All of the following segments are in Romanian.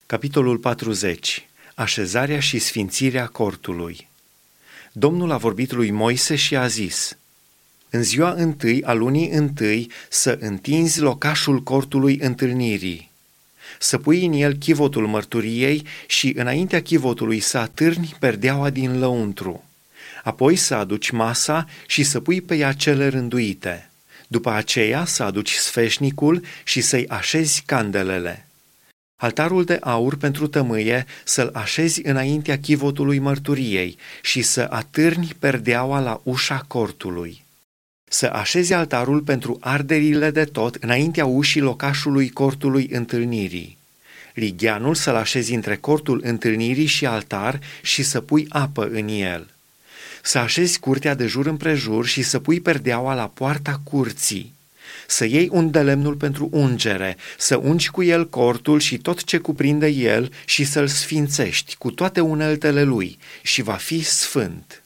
Capitolul 40. Așezarea și sfințirea cortului. Domnul a vorbit lui Moise și a zis: în ziua întâi a lunii întâi să întinzi locașul cortului întâlnirii, să pui în el chivotul mărturiei și înaintea chivotului să atârni perdeaua din lăuntru. Apoi să aduci masa și să pui pe ea cele rânduite. După aceea să aduci sfeșnicul și să-i așezi candelele. Altarul de aur pentru tămâie să-l așezi înaintea chivotului mărturiei și să atârni perdeaua la ușa cortului. Să așezi altarul pentru arderile de tot înaintea ușii locașului cortului întâlnirii. Ligheanul să-l așezi între cortul întâlnirii și altar și să pui apă în el. Să așezi curtea de jur împrejur și să pui perdeaua la poarta curții. Să iei un de lemnul pentru ungere, să ungi cu el cortul și tot ce cuprinde el și să-l sfințești cu toate uneltele lui și va fi sfânt.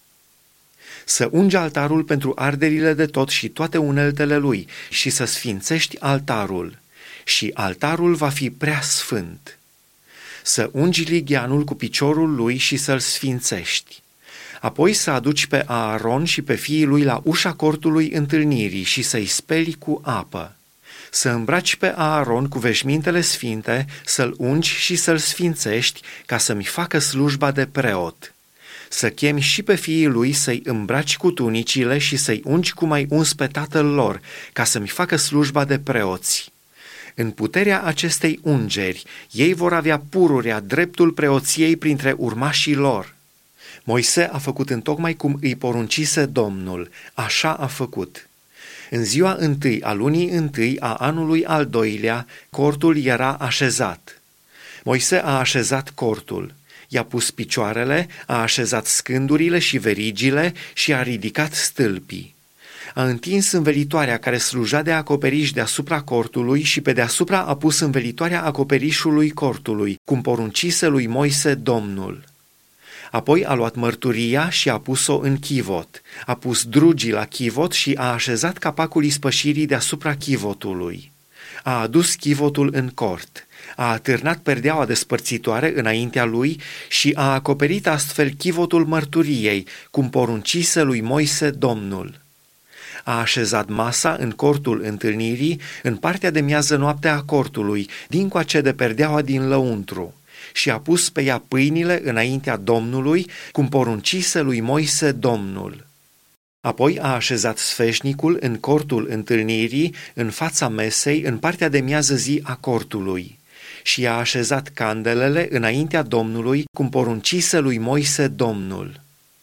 Să ungi altarul pentru arderile de tot și toate uneltele lui și să sfințești altarul și altarul va fi prea sfânt. Să ungi ligheanul cu piciorul lui și să-l sfințești. Apoi să aduci pe Aaron și pe fiii lui la ușa cortului întâlnirii și să-i speli cu apă. Să îmbraci pe Aaron cu veșmintele sfinte, să-l ungi și să-l sfințești ca să-mi facă slujba de preot. Să chemi și pe fiii lui să-i îmbraci cu tunicile și să-i ungi cum ai uns pe tatăl lor, ca să-mi facă slujba de preoți. În puterea acestei ungeri, ei vor avea pururea dreptul preoției printre urmașii lor. Moise a făcut întocmai cum îi poruncise Domnul, așa a făcut. În ziua întâi a lunii întâi a anului al doilea, cortul era așezat. Moise a așezat cortul, i-a pus picioarele, a așezat scândurile și verigile și a ridicat stâlpii. A întins învelitoarea care sluja de acoperiș deasupra cortului și pe deasupra a pus învelitoarea acoperișului cortului, cum poruncise lui Moise Domnul. Apoi a luat mărturia și a pus-o în chivot, a pus drugii la chivot și a așezat capacul ispășirii deasupra chivotului. A adus chivotul în cort, a atârnat perdeaua despărțitoare înaintea lui și a acoperit astfel chivotul mărturiei, cum poruncise lui Moise Domnul. A așezat masa în cortul întâlnirii, în partea de miază noapte a cortului, dincoace de perdeaua din lăuntru, și a pus pe ea pâinile înaintea Domnului, cum poruncise lui Moise Domnul. Apoi a așezat sfeșnicul în cortul întâlnirii, în fața mesei, în partea de miază zi a cortului, și a așezat candelele înaintea Domnului, cum poruncise lui Moise Domnul.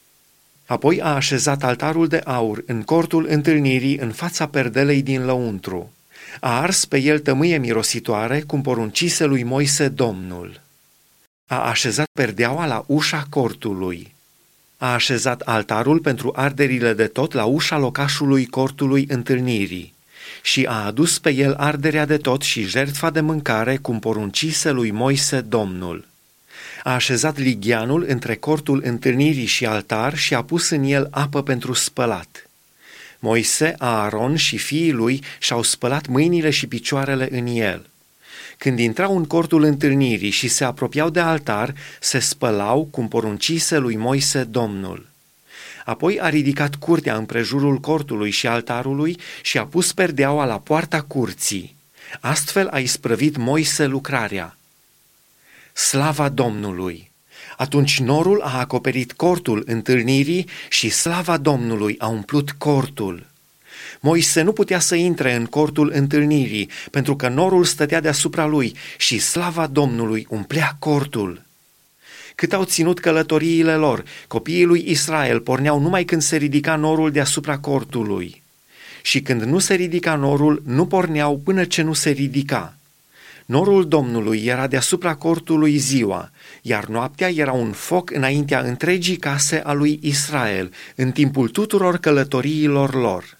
Apoi a așezat altarul de aur în cortul întâlnirii, în fața perdelei din lăuntru. A ars pe el tămâie mirositoare, cum poruncise lui Moise Domnul. A așezat perdeaua la ușa cortului. A așezat altarul pentru arderile de tot la ușa locașului cortului întâlnirii și a adus pe el arderea de tot și jertfa de mâncare, cum poruncise lui Moise Domnul. A așezat ligheanul între cortul întâlnirii și altar și a pus în el apă pentru spălat. Moise, Aaron și fiii lui și-au spălat mâinile și picioarele în el. Când intrau în cortul întâlnirii și se apropiau de altar, se spălau, cum poruncise lui Moise Domnul. Apoi a ridicat curtea împrejurul cortului și altarului și a pus perdeaua la poarta curții. Astfel a isprăvit Moise lucrarea. Slava Domnului! Atunci norul a acoperit cortul întâlnirii și slava Domnului a umplut cortul. Moise nu putea să intre în cortul întâlnirii, pentru că norul stătea deasupra lui și slava Domnului umplea cortul. Cât au ținut călătoriile lor, copiii lui Israel porneau numai când se ridica norul deasupra cortului. Și când nu se ridica norul, nu porneau până ce nu se ridica. Norul Domnului era deasupra cortului ziua, iar noaptea era un foc înaintea întregii case a lui Israel, în timpul tuturor călătoriilor lor.